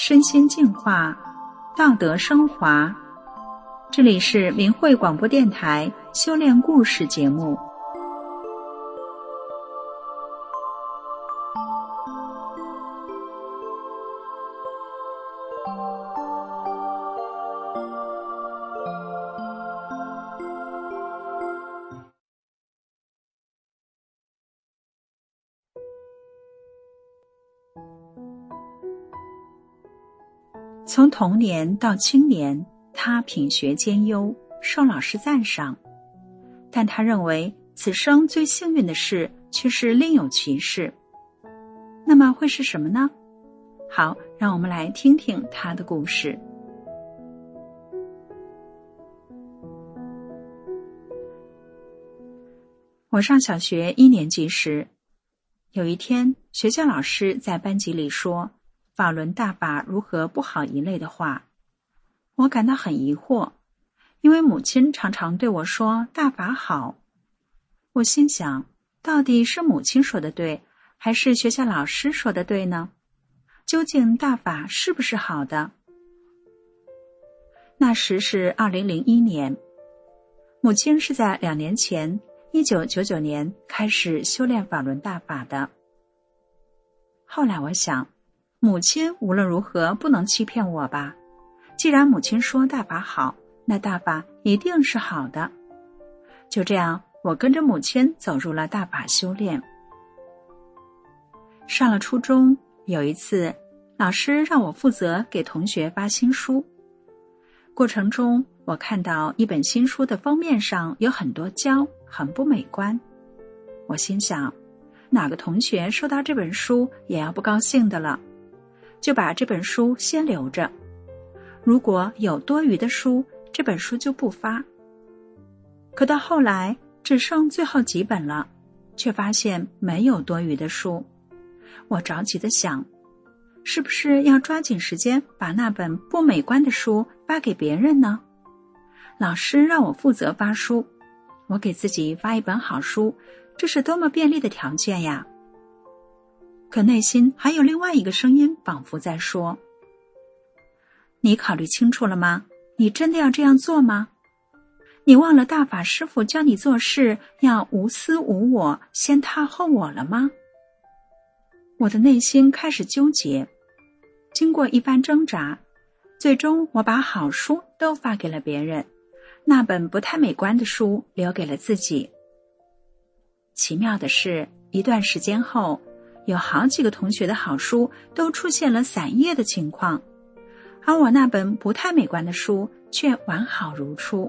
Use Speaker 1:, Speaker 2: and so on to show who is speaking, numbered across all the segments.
Speaker 1: 身心净化，道德升华。这里是明慧广播电台修炼故事节目。从童年到青年，他品学兼优，受老师赞赏，但他认为此生最幸运的事却是另有其事。那么会是什么呢？好，让我们来听听他的故事。我上小学1年级时，有一天学校老师在班级里说法轮大法如何不好一类的话，我感到很疑惑，因为母亲常常对我说大法好。我心想，到底是母亲说的对，还是学校老师说的对呢？究竟大法是不是好的？那时是2001年，母亲是在2年前1999年开始修炼法轮大法的。后来我想，母亲无论如何不能欺骗我吧，既然母亲说大法好，那大法一定是好的。就这样，我跟着母亲走入了大法修炼。上了初中，有一次老师让我负责给同学发新书，过程中我看到一本新书的封面上有很多胶，很不美观。我心想，哪个同学收到这本书也要不高兴的了，就把这本书先留着，如果有多余的书，这本书就不发。可到后来只剩最后几本了，却发现没有多余的书。我着急地想，是不是要抓紧时间把那本不美观的书发给别人呢？老师让我负责发书，我给自己发一本好书，这是多么便利的条件呀！可内心还有另外一个声音仿佛在说，你考虑清楚了吗？你真的要这样做吗？你忘了大法师父教你做事要无私无我，先他后我了吗？我的内心开始纠结，经过一番挣扎，最终我把好书都发给了别人，那本不太美观的书留给了自己。奇妙的是，一段时间后，有好几个同学的好书都出现了散页的情况，而我那本不太美观的书却完好如初。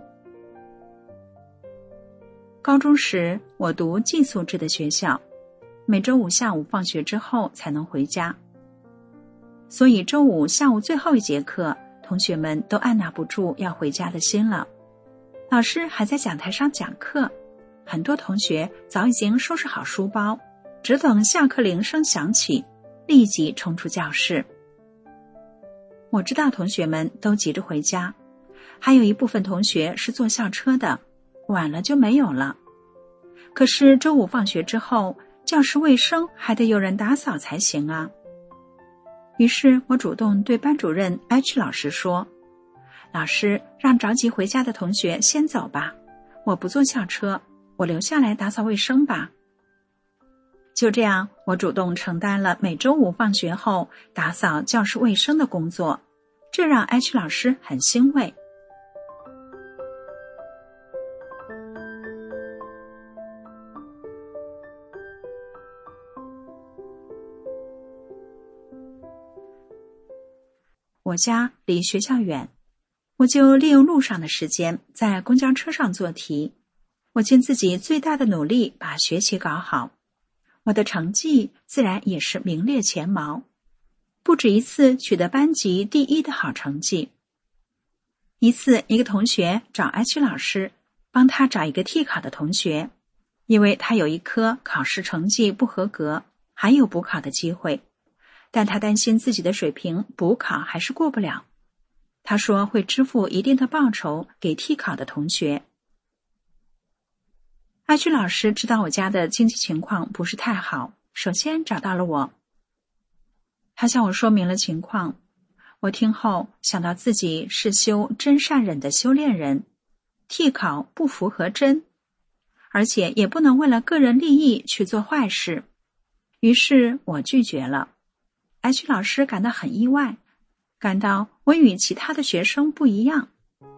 Speaker 1: 高中时，我读寄宿制的学校，每周五下午放学之后才能回家，所以周五下午最后一节课，同学们都按捺不住要回家的心了。老师还在讲台上讲课，很多同学早已经收拾好书包，只等下课铃声响起，立即冲出教室。我知道同学们都急着回家，还有一部分同学是坐校车的，晚了就没有了。可是周五放学之后，教室卫生还得有人打扫才行啊。于是我主动对班主任 H 老师说，老师，让着急回家的同学先走吧，我不坐校车，我留下来打扫卫生吧。就这样，我主动承担了每周五放学后打扫教室卫生的工作，这让 H 老师很欣慰。我家离学校远，我就利用路上的时间在公交车上做题，我尽自己最大的努力把学习搞好，我的成绩自然也是名列前茅，不止一次取得班级第1的好成绩。一次，一个同学找 H 老师帮他找一个替考的同学，因为他有一科考试成绩不合格，还有补考的机会，但他担心自己的水平补考还是过不了。他说会支付一定的报酬给替考的同学。H 老师知道我家的经济情况不是太好，首先找到了我。他向我说明了情况， 我听后想到自己是修真善忍的修炼人，替考不符合真，而且也不能为了个人利益去做坏事，于是我拒绝了。H 老师感到很意外，感到我与其他的学生不一样。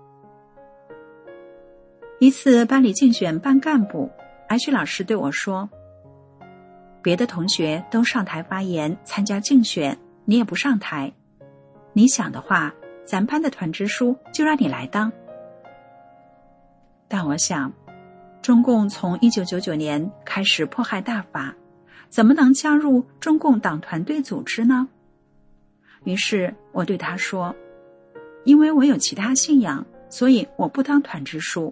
Speaker 1: 一次班里竞选班干部， H 老师对我说，别的同学都上台发言参加竞选，你也不上台，你想的话，咱班的团支书就让你来当。但我想，中共从1999年开始迫害大法，怎么能加入中共党团队组织呢？于是我对他说，因为我有其他信仰，所以我不当团支书。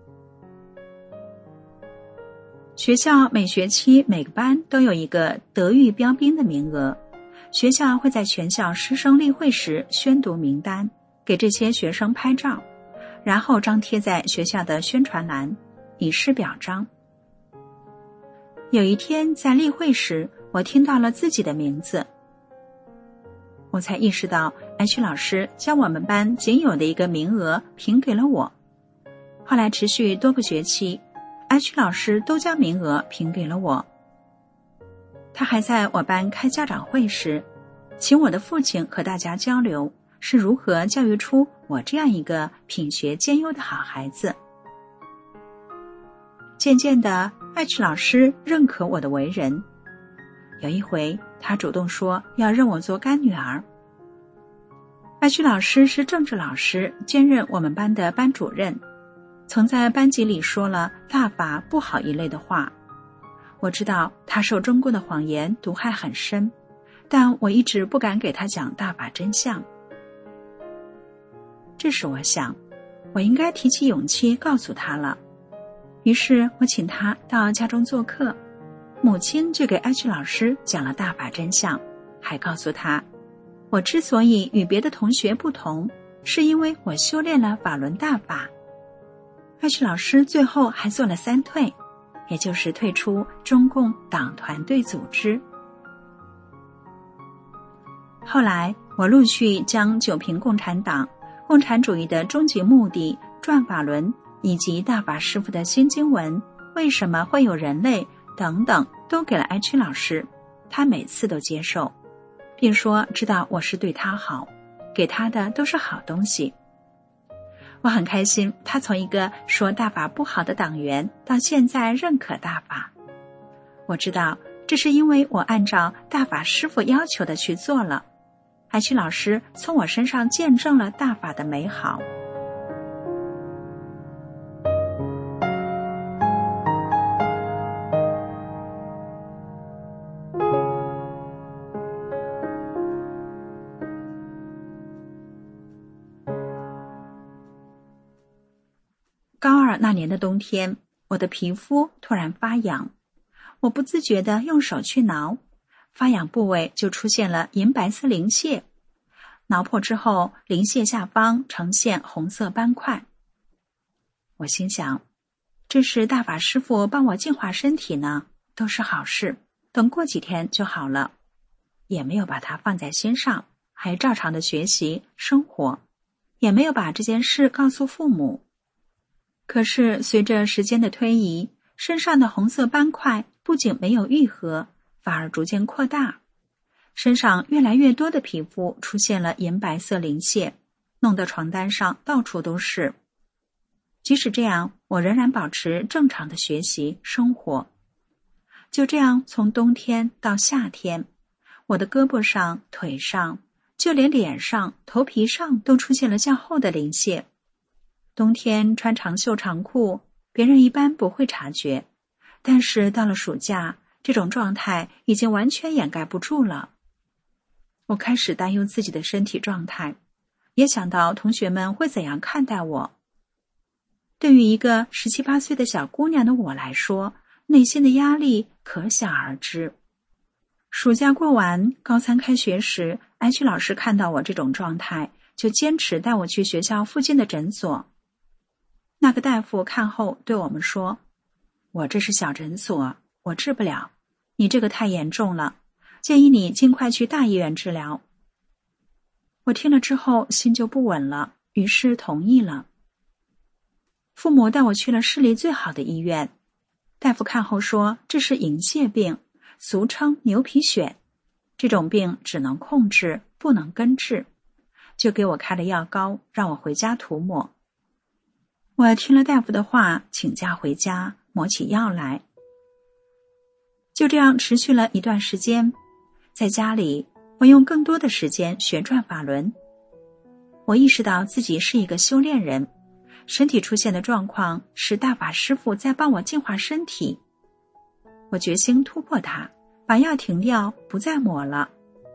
Speaker 1: 学校每学期每个班都有一个德育标兵的名额，学校会在全校师生例会时宣读名单，给这些学生拍照，然后张贴在学校的宣传栏，以示表彰。有一天在例会时，我听到了自己的名字，我才意识到 H 老师将我们班仅有的一个名额评给了我。后来持续多个学期，H 老师都将名额评给了我。他还在我班开家长会时，请我的父亲和大家交流是如何教育出我这样一个品学兼优的好孩子。渐渐的， H 老师认可我的为人。有一回，他主动说要认我做干女儿。H 老师是政治老师，兼任我们班的班主任，曾在班级里说了大法不好一类的话。我知道他受中共的谎言毒害很深，但我一直不敢给他讲大法真相。这时我想，我应该提起勇气告诉他了。于是我请他到家中做客，母亲就给 H 老师讲了大法真相，还告诉他，我之所以与别的同学不同，是因为我修炼了法轮大法。H 老师最后还做了3退，也就是退出中共党团队组织。后来我陆续将九评共产党、共产主义的终极目的、转法轮以及大法师父的新经文、为什么会有人类等等都给了 H 老师，他每次都接受，并说知道我是对他好，给他的都是好东西。我很开心，他从一个说大法不好的党员到现在认可大法。我知道这是因为我按照大法师父要求的去做了，H 老师从我身上见证了大法的美好。高2那年的冬天，我的皮肤突然发痒，我不自觉地用手去挠，发痒部位就出现了银白色鳞屑，挠破之后，鳞屑下方呈现红色斑块。我心想，这是大法师父帮我净化身体呢，都是好事，等过几天就好了，也没有把它放在心上，还照常的学习生活，也没有把这件事告诉父母。可是随着时间的推移，身上的红色斑块不仅没有愈合，反而逐渐扩大，身上越来越多的皮肤出现了银白色鳞屑，弄得床单上到处都是。即使这样，我仍然保持正常的学习生活。就这样，从冬天到夏天，我的胳膊上、腿上，就连脸上、头皮上都出现了较厚的鳞屑。冬天穿长袖长裤，别人一般不会察觉，但是到了暑假，这种状态已经完全掩盖不住了。我开始担忧自己的身体状态，也想到同学们会怎样看待我。对于一个17、18岁的小姑娘的我来说，内心的压力可想而知。暑假过完，高3开学时，H 老师看到我这种状态，就坚持带我去学校附近的诊所。那个大夫看后对我们说，我这是小诊所，我治不了，你这个太严重了，建议你尽快去大医院治疗。 我听了之后心就不稳了，于是同意了。父母带我去了市里最好的医院，大夫看后说这是银屑病，俗称牛皮癣，这种病只能控制，不能根治，就给我开了药膏，让我回家涂抹。我听了大夫的话，请假回家抹起药来。就这样持续了一段时间，在家里我用更多的时间学转法轮。我意识到自己是一个修炼人，身体出现的状况是大法师父在帮我净化身体。我决心突破它，把药停掉，不再抹了。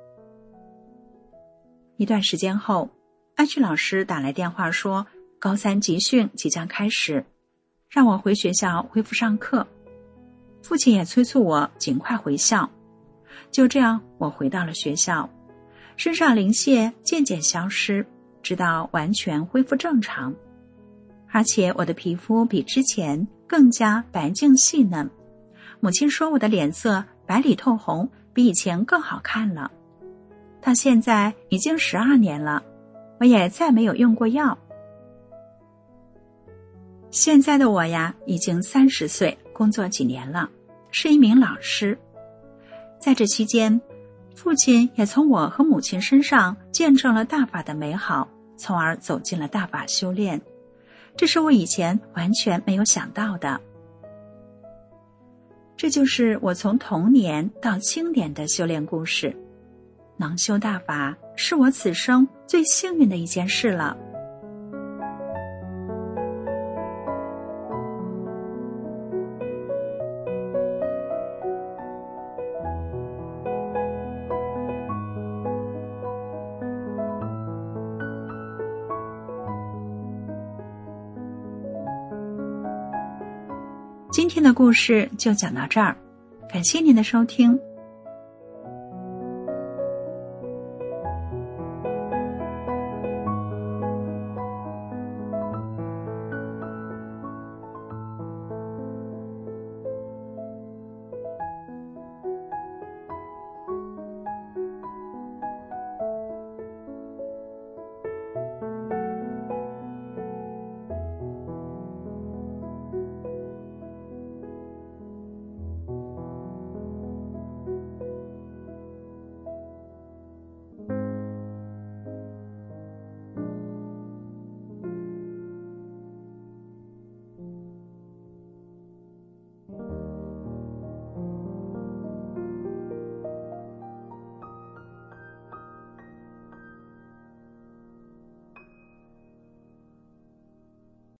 Speaker 1: 一段时间后，安旭老师打来电话说高3集训即将开始，让我回学校恢复上课。父亲也催促我尽快回校。就这样，我回到了学校，身上鳞屑渐渐消失，直到完全恢复正常。而且我的皮肤比之前更加白净细嫩。母亲说我的脸色白里透红，比以前更好看了。到现在已经12年了，我也再没有用过药。现在的我呀，已经30岁，工作几年了，是一名老师。在这期间，父亲也从我和母亲身上见证了大法的美好，从而走进了大法修炼。这是我以前完全没有想到的。这就是我从童年到青年的修炼故事。能修大法，是我此生最幸运的一件事了。今天的故事就讲到这儿，感谢您的收听。